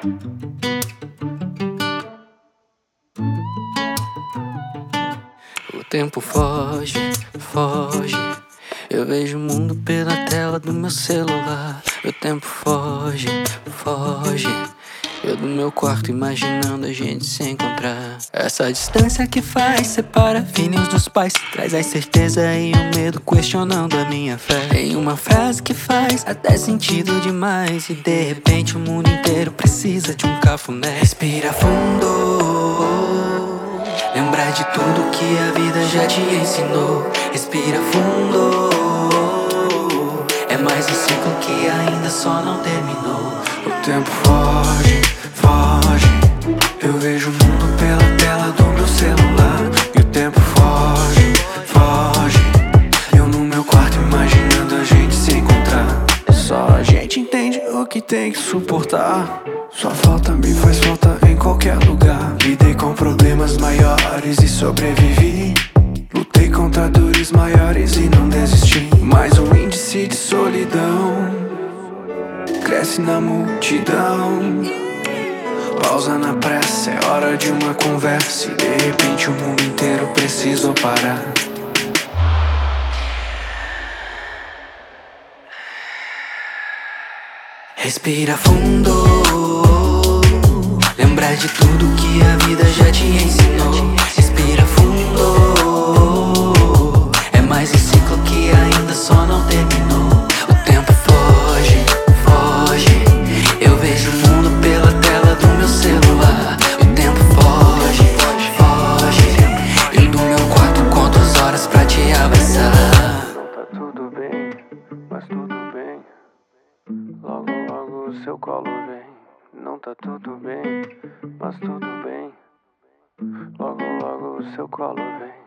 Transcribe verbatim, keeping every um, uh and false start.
O tempo foge, foge. Eu vejo o mundo pela tela do meu celular. O tempo foge, foge. Eu do meu quarto imaginando a gente se encontrar. Essa distância que faz separa filhos dos pais, traz a incerteza e o medo questionando a minha fé. Tem uma frase que faz até sentido demais, e de repente o mundo inteiro precisa de um cafuné. Respira fundo, lembrar de tudo que a vida já te ensinou. Respira fundo, é mais um ciclo que ainda só não terminou. O tempo foge, foge. Eu vejo o mundo pela tela do meu celular. E o tempo foge, foge. Eu no meu quarto imaginando a gente se encontrar. Só a gente entende o que tem que suportar. Sua falta me faz falta em qualquer lugar. Lidei com problemas maiores e sobrevivi. Lutei contra dores maiores e não desisti. Mas o índice de solidão cresce na multidão. Pausa na pressa, é hora de uma conversa. E de repente o mundo inteiro precisou parar. Respira fundo, lembrar de tudo que a vida já te ensinou. Respira fundo, é mais um ciclo que ainda só não terminou. O tempo foge, foge. Eu vejo o mundo pela tela do meu celular. O tempo foge, foge. Eu do meu quarto conto as horas pra te abraçar. Não tá tudo bem, mas tudo bem. Logo, logo o seu colo vem. Não tá tudo bem, mas tudo bem. Logo, logo o seu colo vem.